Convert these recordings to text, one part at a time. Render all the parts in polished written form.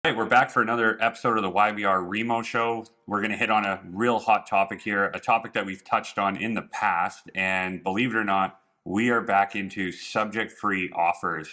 Hey, we're back for another episode of the YBR Remo Show. We're going to hit on a real hot topic here, a topic that we've touched on in the past. And believe it or not, we are back into subject-free offers.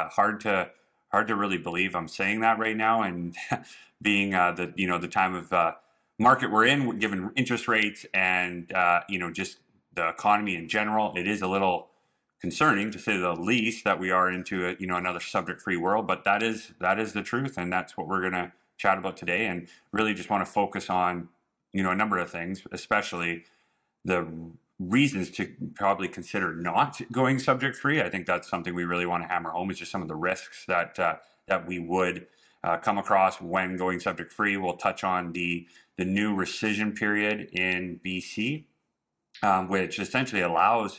Hard to really believe I'm saying that right now, and being the time of market we're in, given interest rates and just the economy in general, it is a little concerning, to say the least, that we are into another subject-free world. But that is the truth, and that's what we're going to chat about today. And really, just want to focus on a number of things, especially the reasons to probably consider not going subject-free. I think that's something we really want to hammer home. Is just some of the risks that we would come across when going subject-free. We'll touch on the new rescission period in BC, which essentially allows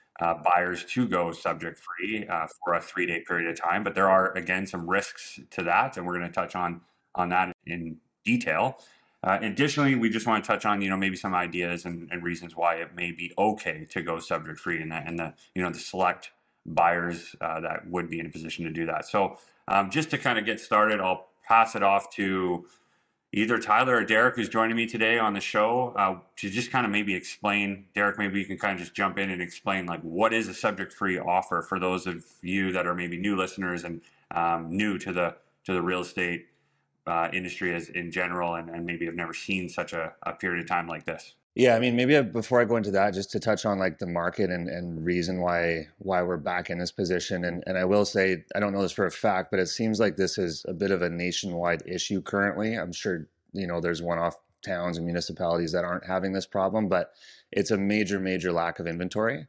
buyers to go subject free for a 3-day period of time. But there are, again, some risks to that, and we're going to touch on that in detail. Additionally, we just want to touch on maybe some ideas and reasons why it may be okay to go subject free, and the select buyers that would be in a position to do that. So just to kind of get started, I'll pass it off to either Tyler or Derek, who's joining me today on the show, to just kind of maybe explain. Derek, maybe you can kind of just jump in and explain, like, what is a subject-free offer for those of you that are maybe new listeners and new to the real estate industry as in general, and maybe have never seen such a period of time like this. Yeah, I mean, maybe before I go into that, just to touch on like the market and reason why we're back in this position. And I will say, I don't know this for a fact, but it seems like this is a bit of a nationwide issue currently. I'm sure, there's one-off towns and municipalities that aren't having this problem, but it's a major, major lack of inventory.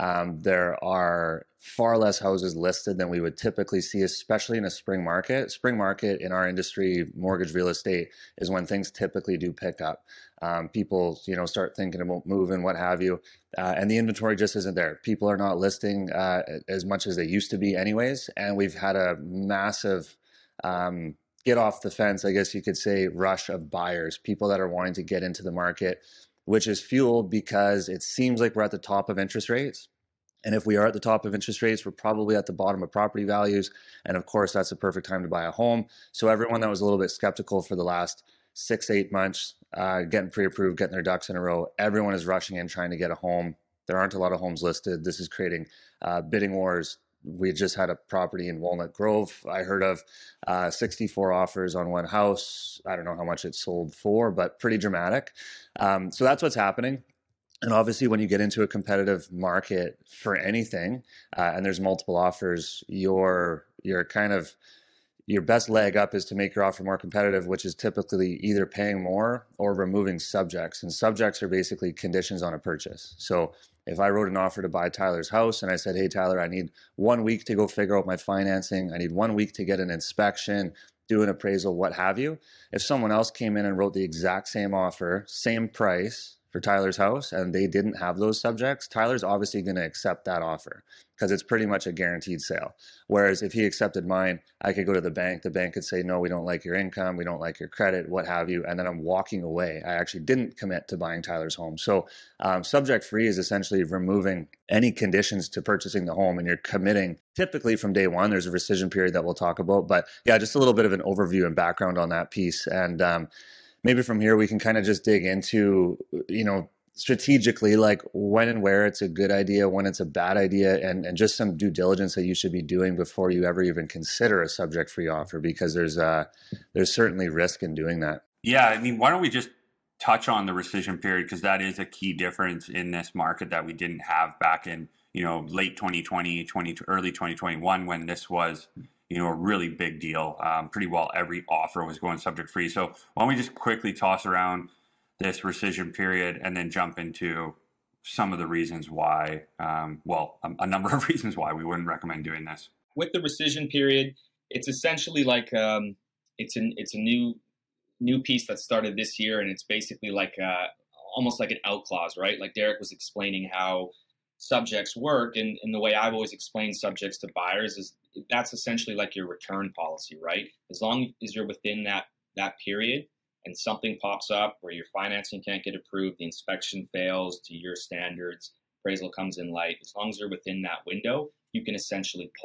There are far less houses listed than we would typically see, especially in a spring market. Spring market in our industry, mortgage real estate, is when things typically do pick up. People, start thinking about moving, what have you, and the inventory just isn't there. People are not listing as much as they used to be, anyways, and we've had a massive get off the fence, I guess you could say, rush of buyers, people that are wanting to get into the market, which is fueled because it seems like we're at the top of interest rates. And if we are at the top of interest rates, we're probably at the bottom of property values. And of course, that's the perfect time to buy a home. So everyone that was a little bit skeptical for the last 6-8 months, getting pre-approved, getting their ducks in a row, everyone is rushing in trying to get a home. There aren't a lot of homes listed. This is creating bidding wars. We just had a property in Walnut Grove I heard of, 64 offers on one house. I don't know how much it sold for, but pretty dramatic. So that's what's happening. And obviously, when you get into a competitive market for anything, and there's multiple offers, your best leg up is to make your offer more competitive, which is typically either paying more or removing subjects. And subjects are basically conditions on a purchase. So if I wrote an offer to buy Tyler's house and I said, hey, Tyler, I need 1 week to go figure out my financing, I need 1 week to get an inspection, do an appraisal, what have you. If someone else came in and wrote the exact same offer, same price for Tyler's house, and they didn't have those subjects, Tyler's obviously going to accept that offer because it's pretty much a guaranteed sale. Whereas if he accepted mine, I could go to the bank could say, no, we don't like your income, we don't like your credit, what have you, and then I'm walking away. I actually didn't commit to buying Tyler's home. So subject free is essentially removing any conditions to purchasing the home, and you're committing typically from day one. There's a rescission period that we'll talk about, but yeah, just a little bit of an overview and background on that piece. And maybe from here we can kind of just dig into, strategically, like when and where it's a good idea, when it's a bad idea, and just some due diligence that you should be doing before you ever even consider a subject-free offer, because there's certainly risk in doing that. Yeah, I mean, why don't we just touch on the rescission period, because that is a key difference in this market that we didn't have back in late 2020, early 2021, when this was a really big deal. Pretty well every offer was going subject free. So why don't we just quickly toss around this rescission period and then jump into some of the reasons why, a number of reasons why we wouldn't recommend doing this. With the rescission period, it's essentially like it's a new piece that started this year, and it's basically like almost like an out clause, right? Like Derek was explaining how subjects work, and the way I've always explained subjects to buyers is that's essentially like your return policy, right? As long as you're within that period and something pops up where your financing can't get approved, the inspection fails to your standards, appraisal comes in light, as long as you're within that window, you can essentially pull out.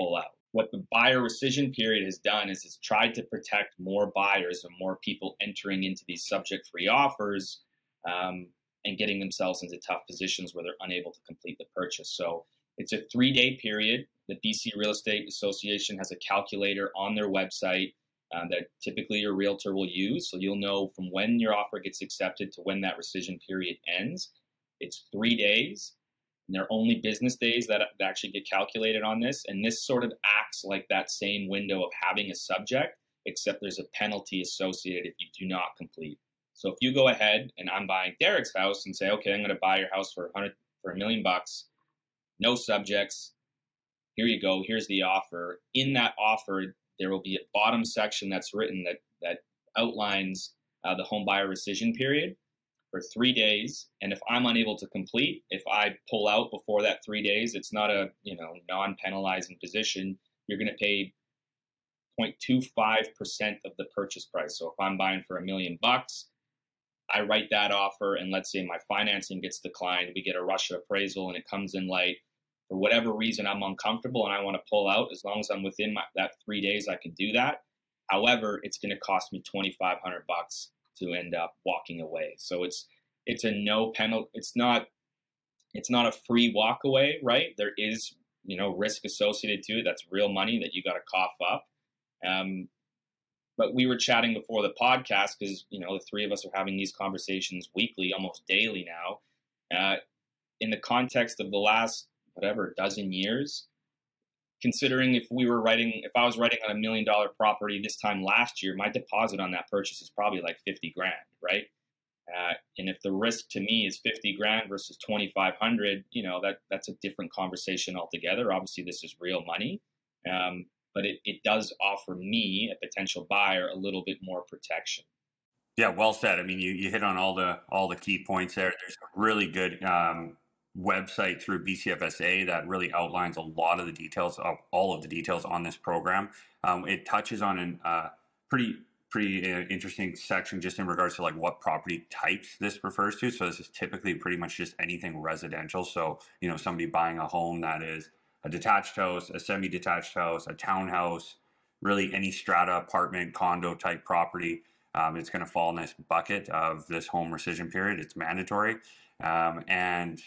What the buyer rescission period has done is it's tried to protect more buyers and more people entering into these subject free offers, and getting themselves into tough positions where they're unable to complete the purchase. So it's a 3-day period. The BC Real Estate Association has a calculator on their website that typically your realtor will use. So you'll know from when your offer gets accepted to when that rescission period ends. It's 3 days. And there are only business days that actually get calculated on this. And this sort of acts like that same window of having a subject, except there's a penalty associated if you do not complete. So if you go ahead and I'm buying Derek's house and say, okay, I'm going to buy your house for $1 million, no subjects. Here you go. Here's the offer. In that offer, there will be a bottom section that's written that outlines the home buyer rescission period for 3 days. And if I'm unable to complete, if I pull out before that 3 days, it's not a non-penalizing position. You're going to pay 0.25% of the purchase price. So if I'm buying for $1 million, I write that offer, and let's say my financing gets declined, we get a rush of appraisal, and it comes in light. For whatever reason, I'm uncomfortable and I want to pull out. As long as I'm within that 3 days, I can do that. However, it's going to cost me $2,500 to end up walking away. So it's a no penalty. It's not a free walk away, right? There is risk associated to it. That's real money that you got to cough up. But we were chatting before the podcast because the three of us are having these conversations weekly, almost daily now. In the context of the last dozen years, considering if I was writing on $1 million property this time last year, my deposit on that purchase is probably like 50 grand, right? And if the risk to me is 50 grand versus 2,500, that's a different conversation altogether. Obviously, this is real money, but it does offer me, a potential buyer, a little bit more protection. Yeah, well said. I mean, you hit on all the key points there. There's a really good website through BCFSA that really outlines a lot of the details of all of the details on this program. It touches on a pretty interesting section just in regards to like what property types this refers to. So this is typically pretty much just anything residential. So somebody buying a home that is a detached house, a semi-detached house, a townhouse, really any strata apartment, condo type property. It's going to fall in this bucket of this home rescission period. It's mandatory. And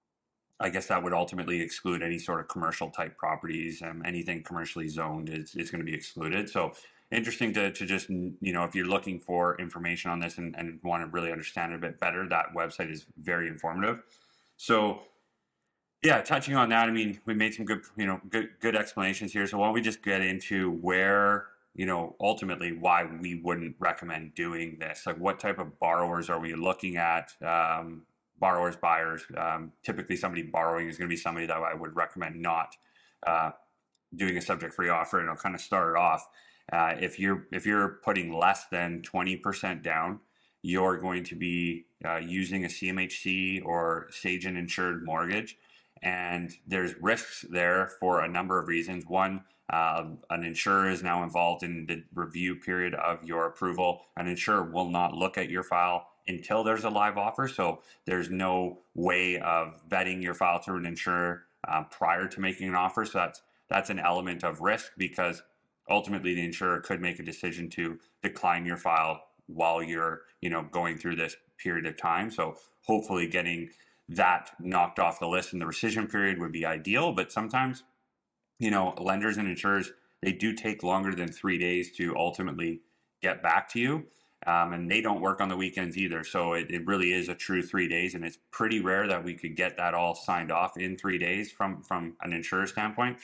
I guess that would ultimately exclude any sort of commercial type properties. Anything commercially zoned is going to be excluded. So interesting to just, if you're looking for information on this and want to really understand it a bit better, that website is very informative. So yeah, touching on that, I mean, we made some good explanations here. So why don't we just get into where, ultimately why we wouldn't recommend doing this? Like what type of borrowers are we looking at? Borrowers, buyers, typically somebody borrowing is going to be somebody that I would recommend not doing a subject-free offer. And I'll kind of start it off. If you're putting less than 20% down, you're going to be using a CMHC or Sagen insured mortgage. And there's risks there for a number of reasons. One, an insurer is now involved in the review period of your approval. An insurer will not look at your file until there's a live offer. So there's no way of vetting your file through an insurer prior to making an offer. So that's an element of risk, because ultimately the insurer could make a decision to decline your file while you're going through this period of time. So hopefully getting that knocked off the list in the rescission period would be ideal. But sometimes lenders and insurers, they do take longer than 3 days to ultimately get back to you. And they don't work on the weekends either. So it really is a true 3 days. And it's pretty rare that we could get that all signed off in 3 days from an insurer standpoint.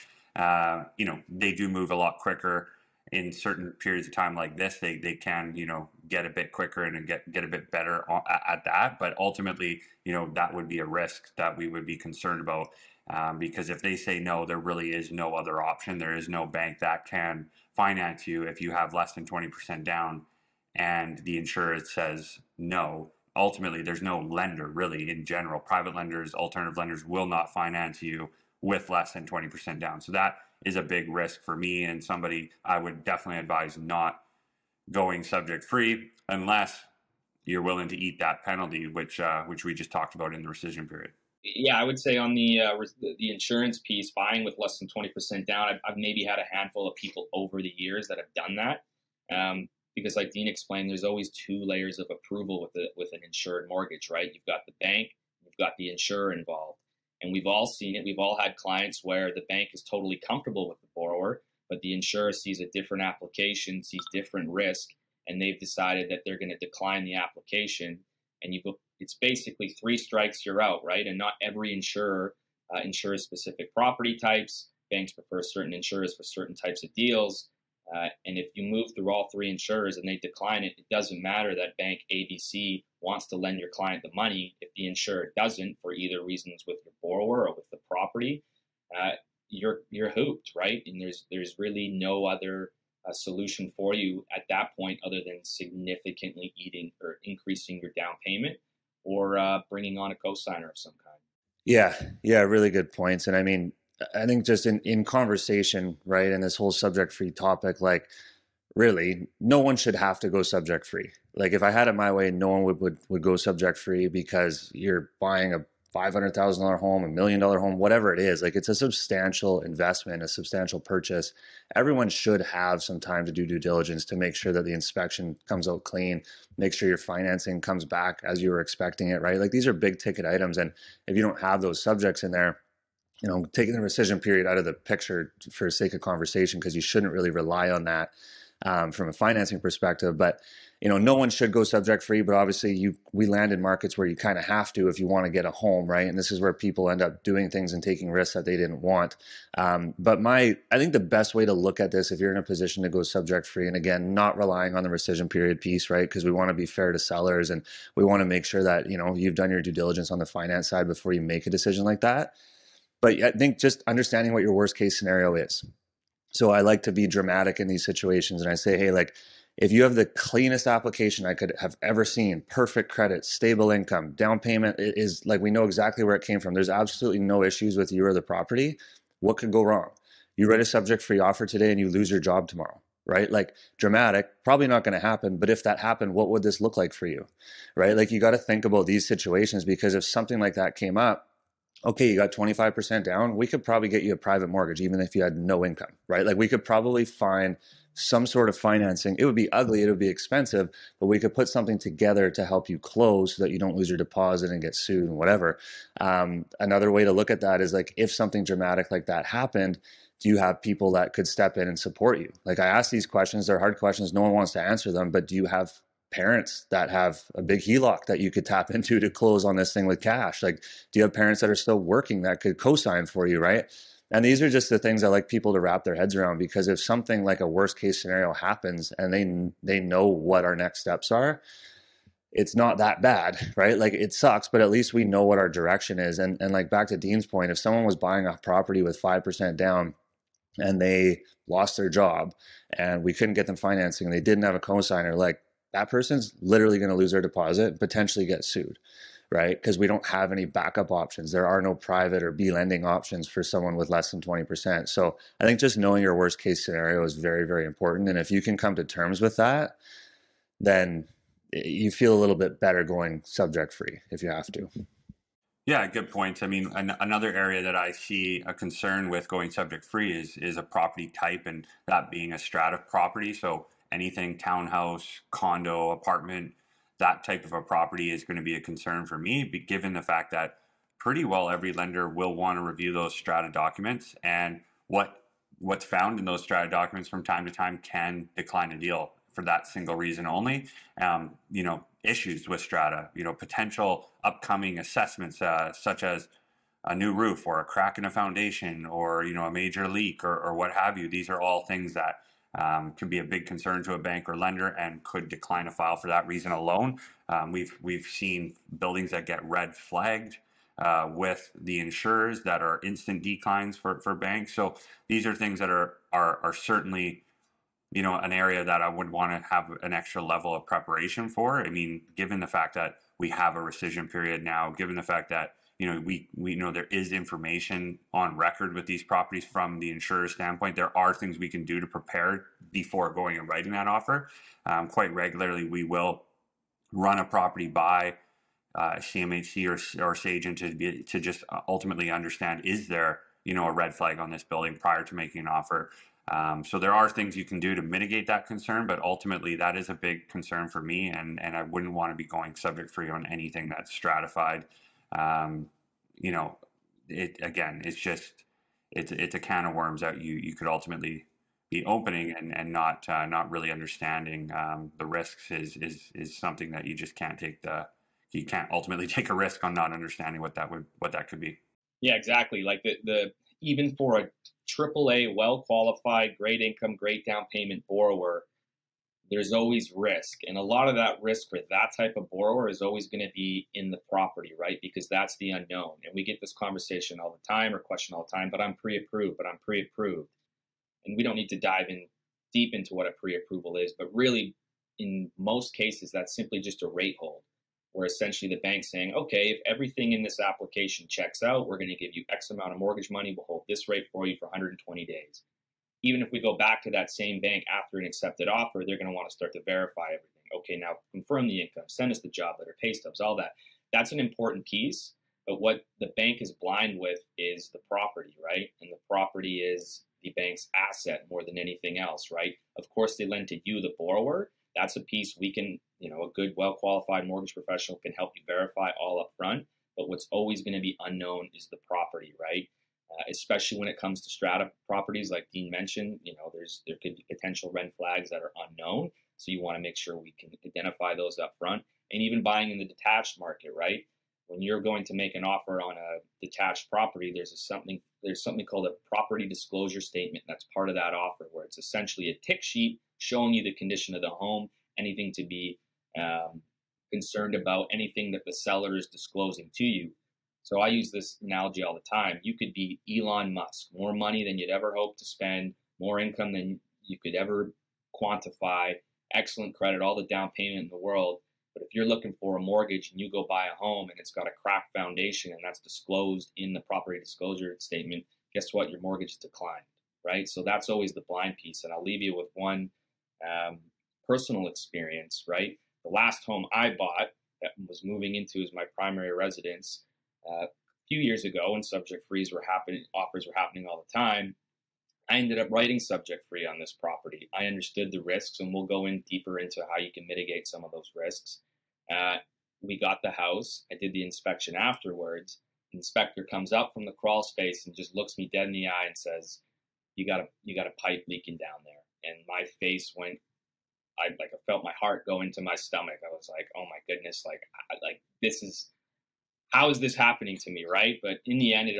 They do move a lot quicker in certain periods of time like this. They can, get a bit quicker and get a bit better at that. But ultimately, that would be a risk that we would be concerned about. Because if they say no, there really is no other option. There is no bank that can finance you if you have less than 20% down. And the insurer says no. Ultimately, there's no lender really in general. Private lenders, alternative lenders will not finance you with less than 20% down. So that is a big risk for me and somebody I would definitely advise not going subject free unless you're willing to eat that penalty, which we just talked about in the rescission period. Yeah, I would say on the insurance piece, buying with less than 20% down, I've maybe had a handful of people over the years that have done that. Because, like Dean explained, there's always two layers of approval with an insured mortgage, right? You've got the bank, you've got the insurer involved, and we've all seen it. We've all had clients where the bank is totally comfortable with the borrower, but the insurer sees a different application, sees different risk, and they've decided that they're going to decline the application. And you go, it's basically three strikes, you're out, right? And not every insurer insures specific property types. Banks prefer certain insurers for certain types of deals. And if you move through all three insurers and they decline it, it doesn't matter that bank ABC wants to lend your client the money. If the insurer doesn't, for either reasons with your borrower or with the property, you're hooped, right? And there's really no other solution for you at that point other than significantly eating or increasing your down payment or bringing on a cosigner of some kind. Yeah, really good points. And I mean, I think just in conversation, right, and this whole subject free topic, like really, no one should have to go subject free. Like if I had it my way, no one would go subject free because you're buying a $500,000 home, $1 million home, whatever it is. Like it's a substantial investment, a substantial purchase. Everyone should have some time to do due diligence to make sure that the inspection comes out clean, make sure your financing comes back as you were expecting it, right? Like these are big ticket items. And if you don't have those subjects in there, taking the rescission period out of the picture for the sake of conversation, because you shouldn't really rely on that from a financing perspective. But no one should go subject free, but obviously we land in markets where you kind of have to if you want to get a home, right? And this is where people end up doing things and taking risks that they didn't want. But I think the best way to look at this, if you're in a position to go subject free, and again, not relying on the rescission period piece, right? Because we want to be fair to sellers and we want to make sure that you've done your due diligence on the finance side before you make a decision like that. But I think just understanding what your worst case scenario is. So I like to be dramatic in these situations. And I say, hey, like if you have the cleanest application I could have ever seen, perfect credit, stable income, down payment is like, we know exactly where it came from. There's absolutely no issues with you or the property. What could go wrong? You write a subject free offer today and you lose your job tomorrow, right? Like dramatic, probably not going to happen. But if that happened, what would this look like for you, right? Like you got to think about these situations, because if something like that came up, okay, you got 25% down, we could probably get you a private mortgage, even if you had no income, right? Like we could probably find some sort of financing. It would be ugly, it would be expensive, but we could put something together to help you close so that you don't lose your deposit and get sued and whatever. Another way to look at that is like, if something dramatic like that happened, do you have people that could step in and support you? Like I ask these questions, they're hard questions, no one wants to answer them, but do you have parents that have a big HELOC that you could tap into to close on this thing with cash? Like, do you have parents that are still working that could co-sign for you, right? And these are just the things I like people to wrap their heads around, because if something like a worst case scenario happens and they know what our next steps are, it's not that bad, right? Like it sucks, but at least we know what our direction is. And like back to Dean's point, if someone was buying a property with 5% down and they lost their job and we couldn't get them financing and they didn't have a co-signer, like that person's literally going to lose their deposit and potentially get sued, right? Because we don't have any backup options. There are no private or B lending options for someone with less than 20%. So I think just knowing your worst case scenario is very, very important. And if you can come to terms with that, then you feel a little bit better going subject free if you have to. Yeah, good point. I mean, another area that I see a concern with going subject free is a property type, and that being a strata property. So anything townhouse, condo, apartment, that type of a property is going to be a concern for me, given the fact that pretty well every lender will want to review those strata documents, and what's found in those strata documents from time to time can decline a deal for that single reason only. Issues with strata, potential upcoming assessments such as a new roof or a crack in a foundation or a major leak or what have you. These are all things that can be a big concern to a bank or lender and could decline a file for that reason alone. We've seen buildings that get red flagged with the insurers that are instant declines for banks. So these are things that are certainly an area that I would want to have an extra level of preparation for. I mean, given the fact that we have a rescission period now, given the fact that we know there is information on record with these properties from the insurer standpoint, there are things we can do to prepare before going and writing that offer. Quite regularly, we will run a property by CMHC or Sagen to just ultimately understand, is there, a red flag on this building prior to making an offer. So there are things you can do to mitigate that concern, but ultimately that is a big concern for me, and I wouldn't want to be going subject free on anything that's stratified. Um, it again, it's a can of worms that you could ultimately be opening, and not really understanding the risks is something that you just can't you can't ultimately take a risk on not understanding what that could be. Yeah, exactly. Like the even for a AAA, well qualified, great income, great down payment borrower, there's always risk. And a lot of that risk for that type of borrower is always going to be in the property, right? Because that's the unknown. And we get this conversation all the time or question all the time, but I'm pre-approved, but I'm pre-approved. And we don't need to dive in deep into what a pre-approval is, but really in most cases, that's simply just a rate hold, where essentially the bank's saying, okay, if everything in this application checks out, we're going to give you X amount of mortgage money. We'll hold this rate for you for 120 days. Even if we go back to that same bank after an accepted offer, they're going to want to start to verify everything. Okay, now confirm the income, send us the job letter, pay stubs, all that. That's an important piece. But what the bank is blind with is the property, right? And the property is the bank's asset more than anything else, right? Of course, they lend to you, the borrower. That's a piece we can, a good, well-qualified mortgage professional can help you verify all up front. But what's always going to be unknown is the property, right? Especially when it comes to strata properties, like Dean mentioned, there could be potential red flags that are unknown. So you want to make sure we can identify those up front. And even buying in the detached market, right? When you're going to make an offer on a detached property, there's something called a property disclosure statement that's part of that offer, where it's essentially a tick sheet showing you the condition of the home, anything to be concerned about, anything that the seller is disclosing to you. So I use this analogy all the time. You could be Elon Musk, more money than you'd ever hope to spend, more income than you could ever quantify, excellent credit, all the down payment in the world. But if you're looking for a mortgage and you go buy a home and it's got a cracked foundation and that's disclosed in the property disclosure statement, guess what? Your mortgage is declined, right? So that's always the blind piece. And I'll leave you with one personal experience, right? The last home I bought that was moving into as my primary residence a few years ago, when subject frees were happening, offers were happening all the time, I ended up writing subject free on this property. I understood the risks, and we'll go in deeper into how you can mitigate some of those risks. We got the house. I did the inspection afterwards. The inspector comes up from the crawl space and just looks me dead in the eye and says, "You got a pipe leaking down there." And my face went. I felt my heart go into my stomach. I was like, "Oh my goodness! This is." How is this happening to me, right? But in the end, it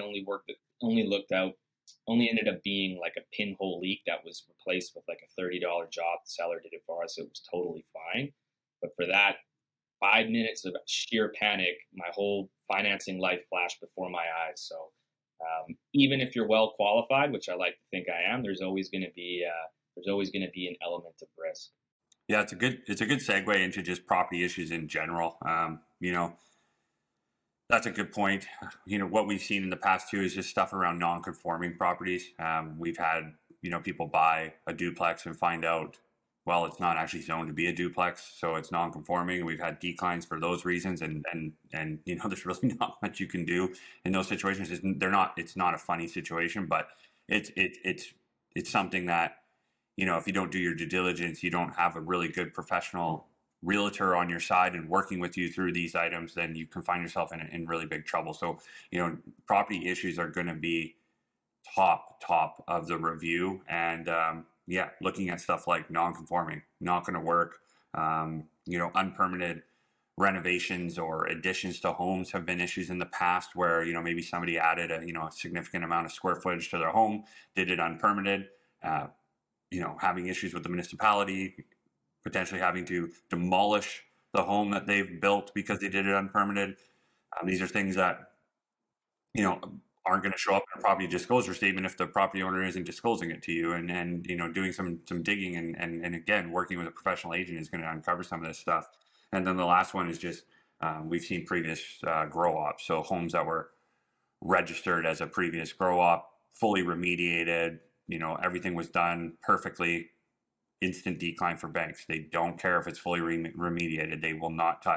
only ended up being like a pinhole leak that was replaced with like a $30 job. The seller did it for us. It was totally fine. But for that 5 minutes of sheer panic, my whole financing life flashed before my eyes. So even if you're well qualified, which I like to think I am, there's always going to be an element of risk. Yeah, it's a good segue into just property issues in general. That's a good point. What we've seen in the past too is just stuff around non-conforming properties. We've had, people buy a duplex and find out, well, it's not actually zoned to be a duplex, so it's non-conforming. We've had declines for those reasons, and there's really not much you can do in those situations. It's not a funny situation, but it's something that, if you don't do your due diligence, you don't have a really good professional realtor on your side and working with you through these items, then you can find yourself in really big trouble. So, property issues are going to be top of the review. And looking at stuff like non-conforming, not going to work. Unpermitted renovations or additions to homes have been issues in the past where, maybe somebody added a significant amount of square footage to their home, did it unpermitted, having issues with the municipality, potentially having to demolish the home that they've built because they did it unpermitted. These are things that, aren't going to show up in a property disclosure statement if the property owner isn't disclosing it to you. And doing some digging and again, working with a professional agent is going to uncover some of this stuff. And then the last one is just, we've seen previous grow ops. So homes that were registered as a previous grow op, fully remediated, everything was done perfectly. Instant decline for banks. They don't care if it's fully remediated. They will not touch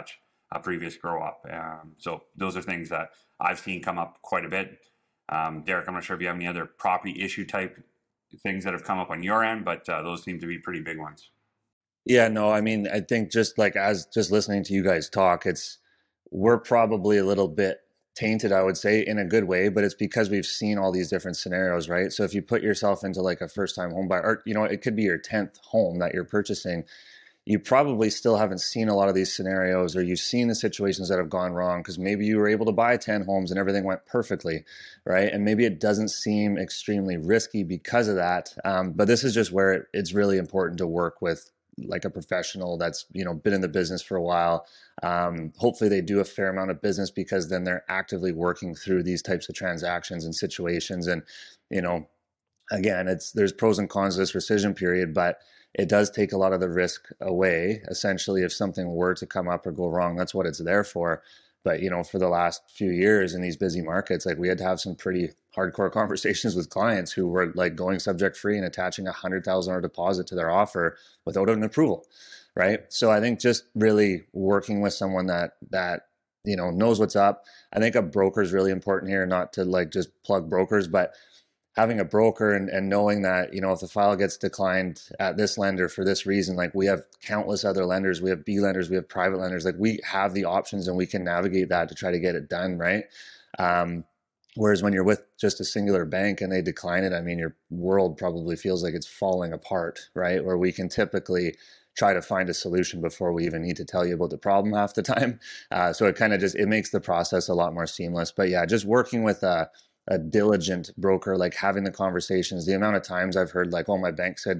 a previous grow up. So those are things that I've seen come up quite a bit. Derek, I'm not sure if you have any other property issue type things that have come up on your end, but those seem to be pretty big ones. Yeah, no, I mean, I think just like as just listening to you guys talk, we're probably a little bit tainted, I would say, in a good way, but it's because we've seen all these different scenarios, right? So if you put yourself into like a first time home buyer, or it could be your 10th home that you're purchasing, you probably still haven't seen a lot of these scenarios, or you've seen the situations that have gone wrong because maybe you were able to buy 10 homes and everything went perfectly, right? And maybe it doesn't seem extremely risky because of that. But this is just where it's really important to work with like a professional that's been in the business for a while. Hopefully they do a fair amount of business, because then they're actively working through these types of transactions and situations. And you know again, there's pros and cons to this rescission period, but it does take a lot of the risk away. Essentially, if something were to come up or go wrong, that's what it's there for. But for the last few years in these busy markets, like we had to have some pretty hardcore conversations with clients who were like going subject free and attaching $100,000 deposit to their offer without an approval, right? So I think just really working with someone that knows what's up. I think a broker is really important here, not to like just plug brokers, but having a broker and knowing that, if the file gets declined at this lender for this reason, like we have countless other lenders, we have B lenders, we have private lenders, like we have the options and we can navigate that to try to get it done, right? Whereas when you're with just a singular bank and they decline it, I mean, your world probably feels like it's falling apart, right? Where we can typically try to find a solution before we even need to tell you about the problem half the time. So it kind of it makes the process a lot more seamless. But yeah, just working with a diligent broker, like having the conversations. The amount of times I've heard like, oh, my bank said,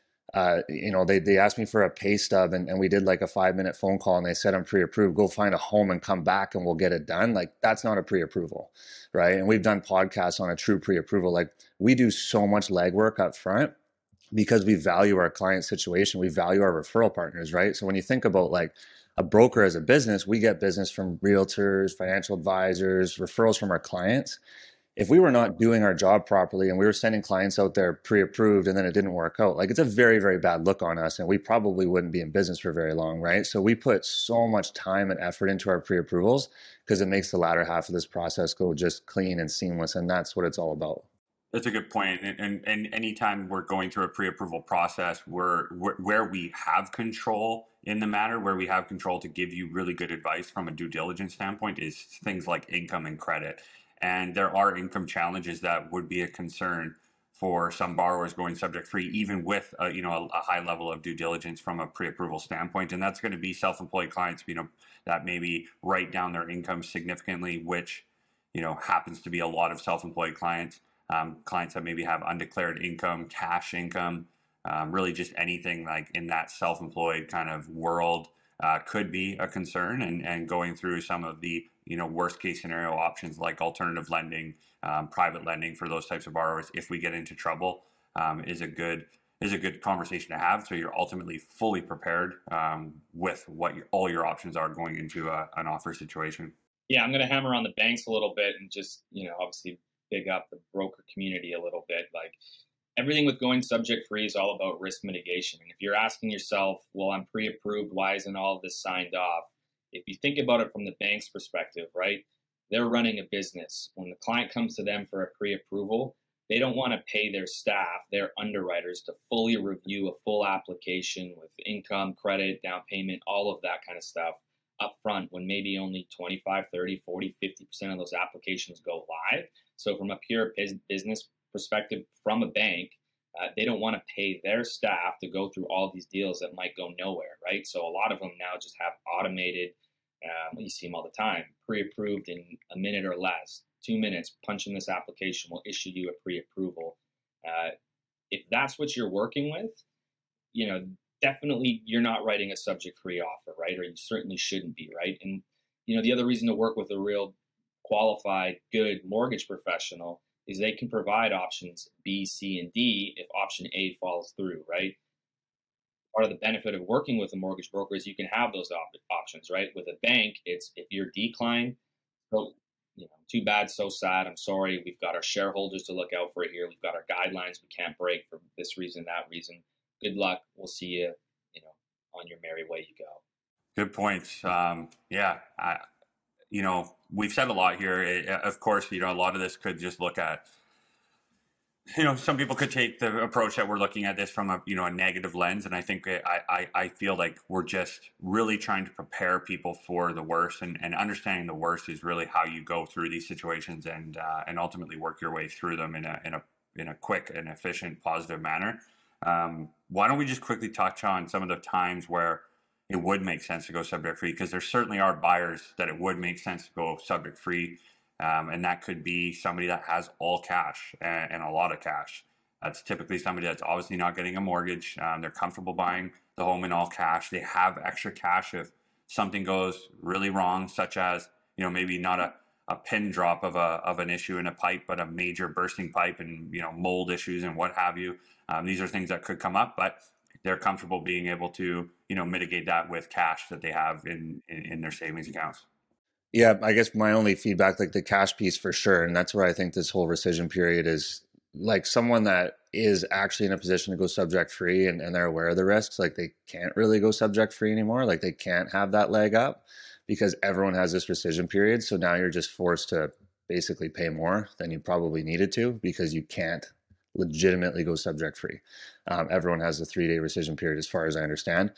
they asked me for a pay stub and we did like a 5-minute phone call and they said I'm pre-approved, go find a home and come back and we'll get it done. Like that's not a pre-approval, right? And we've done podcasts on a true pre-approval. Like we do so much legwork up front because we value our client situation. We value our referral partners, right? So when you think about like a broker as a business, we get business from realtors, financial advisors, referrals from our clients. If we were not doing our job properly and we were sending clients out there pre-approved and then it didn't work out, like it's a very, very bad look on us and we probably wouldn't be in business for very long, right? So we put so much time and effort into our pre-approvals because it makes the latter half of this process go just clean and seamless, and that's what it's all about. That's a good point. And anytime we're going through a pre-approval process, where we have control in the matter, where we have control to give you really good advice from a due diligence standpoint, is things like income and credit. And there are income challenges that would be a concern for some borrowers going subject free, even with a high level of due diligence from a pre-approval standpoint. And that's going to be self-employed clients, that maybe write down their income significantly, which happens to be a lot of self-employed clients. Clients that maybe have undeclared income, cash income, really just anything like in that self-employed kind of world could be a concern. And going through some of the worst case scenario options like alternative lending, private lending for those types of borrowers, if we get into trouble, is a good conversation to have. So you're ultimately fully prepared with what all your options are going into an offer situation. Yeah, I'm going to hammer on the banks a little bit and just obviously big up the broker community a little bit. Like everything with going subject free is all about risk mitigation. And if you're asking yourself, well, I'm pre-approved, why isn't all of this signed off? If you think about it from the bank's perspective, right? They're running a business. When the client comes to them for a pre-approval, they don't want to pay their staff, their underwriters, to fully review a full application with income, credit, down payment, all of that kind of stuff up front, when maybe only 25, 30, 40, 50% of those applications go live. So from a pure business perspective, from a bank, they don't want to pay their staff to go through all these deals that might go nowhere, right? So a lot of them now just have automated, you see them all the time, pre-approved in a minute or less, 2 minutes, punch in this application, we'll issue you a pre-approval. If that's what you're working with, definitely you're not writing a subject-free offer, right? Or you certainly shouldn't be, right? And, the other reason to work with a real qualified, good mortgage professional is they can provide options B, C, and D if option A falls through, right? Part of the benefit of working with a mortgage broker is you can have those options, right? With a bank, it's if you're declined, so, too bad, so sad, I'm sorry, we've got our shareholders to look out for here, we've got our guidelines we can't break for this reason, that reason. Good luck, we'll see you, on your merry way you go. Good points. Yeah, we've said a lot here. Of course, a lot of this could just look at, some people could take the approach that we're looking at this from a negative lens. And I think I feel like we're just really trying to prepare people for the worst, and understanding the worst is really how you go through these situations and ultimately work your way through them in a quick and efficient, positive manner. Why don't we just quickly touch on some of the times where it would make sense to go subject free? Because there certainly are buyers that it would make sense to go subject free. And that could be somebody that has all cash and a lot of cash. That's typically somebody that's obviously not getting a mortgage. They're comfortable buying the home in all cash. They have extra cash if something goes really wrong, such as, maybe not a pin drop of an issue in a pipe, but a major bursting pipe and, mold issues and what have you. These are things that could come up, but they're comfortable being able to, mitigate that with cash that they have in their savings accounts. Yeah, I guess my only feedback, like the cash piece for sure. And that's where I think this whole rescission period is like someone that is actually in a position to go subject free and they're aware of the risks. Like they can't really go subject free anymore. Like they can't have that leg up because everyone has this rescission period. So now you're just forced to basically pay more than you probably needed to because you can't legitimately go subject free. Everyone has a 3-day rescission period as far as I understand.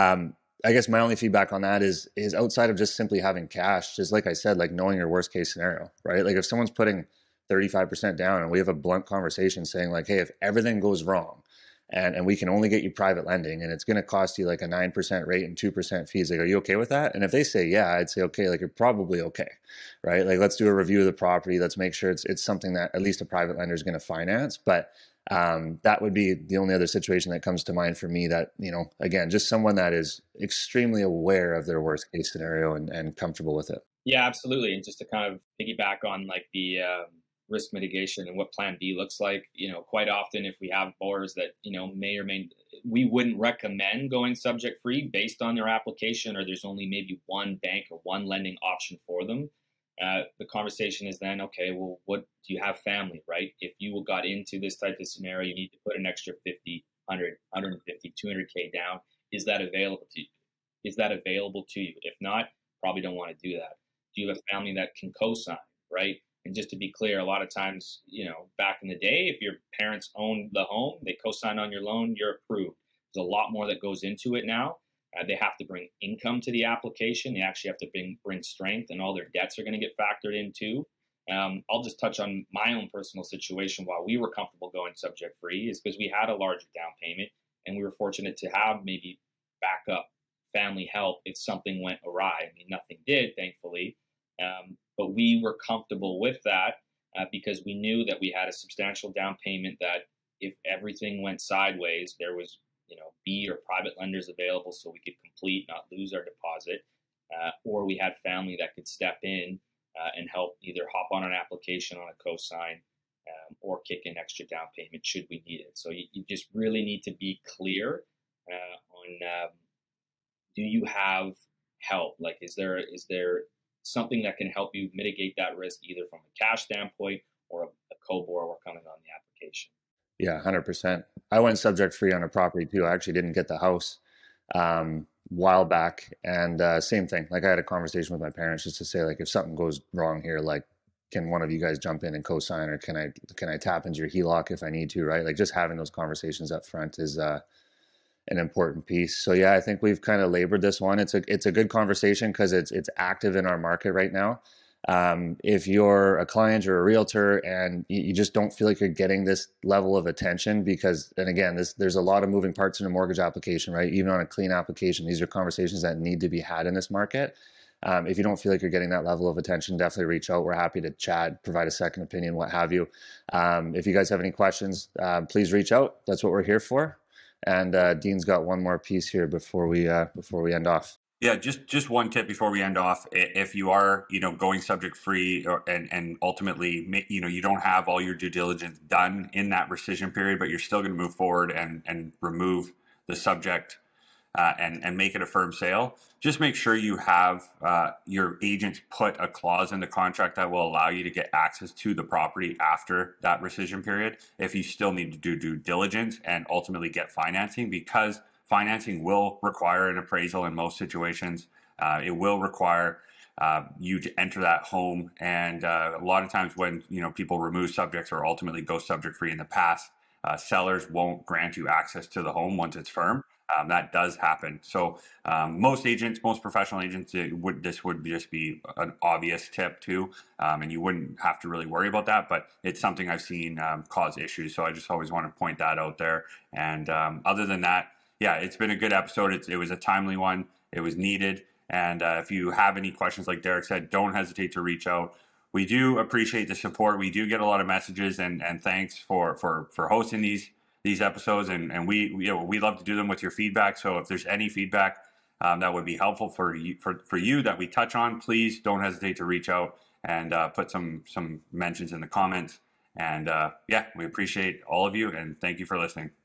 I guess my only feedback on that is outside of just simply having cash, just like I said, like knowing your worst case scenario, right? Like if someone's putting 35% down and we have a blunt conversation saying like, hey, if everything goes wrong and we can only get you private lending and it's going to cost you like a 9% rate and 2% fees, like, are you okay with that? And if they say, yeah, I'd say, okay, like you're probably okay, right? Like let's do a review of the property. Let's make sure it's something that at least a private lender is going to finance. But that would be the only other situation that comes to mind for me that, again, just someone that is extremely aware of their worst case scenario and comfortable with it. Yeah, absolutely. And just to kind of piggyback on like the risk mitigation and what plan B looks like, quite often if we have borrowers that, may or may, we wouldn't recommend going subject free based on their application, or there's only maybe one bank or one lending option for them. The conversation is then, okay, well, what do you have family, right? If you got into this type of scenario, you need to put an extra 50, 100, 150, 200K down. Is that available to you? Is that available to you? If not, probably don't want to do that. Do you have family that can co-sign, right? And just to be clear, a lot of times, back in the day, if your parents owned the home, they co-sign on your loan, you're approved. There's a lot more that goes into it now. They have to bring income to the application. They actually have to bring strength, and all their debts are going to get factored in too. I'll just touch on my own personal situation while we were comfortable going subject free is because we had a larger down payment and we were fortunate to have maybe backup family help if something went awry. I mean, nothing did, thankfully, but we were comfortable with that because we knew that we had a substantial down payment that if everything went sideways, there was B or private lenders available so we could complete, not lose our deposit, or we had family that could step in and help either hop on an application on a cosign or kick in extra down payment should we need it. So you just really need to be clear on do you have help? Like, is there something that can help you mitigate that risk either from a cash standpoint or a co-borrower coming on the application? Yeah, 100%. I went subject free on a property too. I actually didn't get the house while back, and same thing. Like I had a conversation with my parents just to say, like, if something goes wrong here, like, can one of you guys jump in and co-sign, or can I tap into your HELOC if I need to, right? Like just having those conversations up front is an important piece. So yeah, I think we've kind of labored this one. It's a good conversation because it's active in our market right now. If you're a client or a realtor and you just don't feel like you're getting this level of attention because, and again, there's a lot of moving parts in a mortgage application, right? Even on a clean application, these are conversations that need to be had in this market. If you don't feel like you're getting that level of attention, definitely reach out. We're happy to chat, provide a second opinion, what have you. If you guys have any questions, please reach out. That's what we're here for. And Dean's got one more piece here before we end off. Yeah, just one tip before we end off. If you are, going subject free and ultimately, you don't have all your due diligence done in that rescission period, but you're still going to move forward and remove the subject and make it a firm sale, just make sure you have your agents put a clause in the contract that will allow you to get access to the property after that rescission period if you still need to do due diligence and ultimately get financing, because financing will require an appraisal in most situations. It will require you to enter that home, and a lot of times when people remove subjects or ultimately go subject free in the past, sellers won't grant you access to the home once it's firm. That does happen. So most agents, most professional agents, this would just be an obvious tip too, and you wouldn't have to really worry about that. But it's something I've seen cause issues. So I just always want to point that out there. And other than that, yeah, it's been a good episode. It was a timely one. It was needed. And if you have any questions, like Derek said, don't hesitate to reach out. We do appreciate the support. We do get a lot of messages, and thanks for hosting these episodes, and we love to do them with your feedback. So if there's any feedback that would be helpful for you that we touch on, please don't hesitate to reach out and put some mentions in the comments. And yeah, we appreciate all of you, and thank you for listening.